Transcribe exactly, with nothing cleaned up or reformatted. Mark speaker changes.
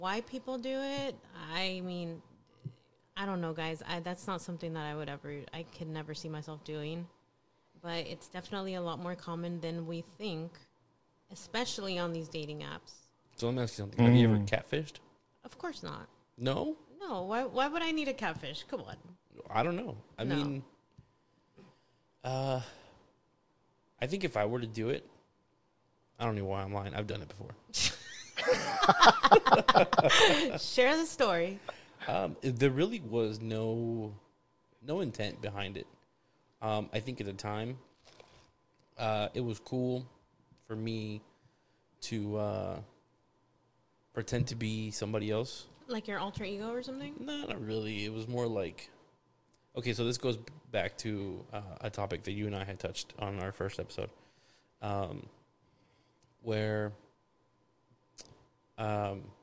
Speaker 1: Why people do it? I mean, I don't know, guys. I, that's not something that I would ever, I could never see myself doing. But it's definitely a lot more common than we think, especially on these dating apps.
Speaker 2: So let me ask you something. Mm. Have you ever catfished?
Speaker 1: Of course not.
Speaker 2: No?
Speaker 1: No. Why Why would I need a catfish? Come on.
Speaker 2: I don't know. I no. mean, uh, I think if I were to do it, I don't know why I'm lying. I've done it before.
Speaker 1: Share the story.
Speaker 2: Um, there really was no no intent behind it. Um, I think at the time, uh, it was cool for me to uh, pretend to be somebody else.
Speaker 1: Like your alter ego or something?
Speaker 2: No, not really. It was more like... Okay, so this goes back to uh, a topic that you and I had touched on our first episode, um, where um,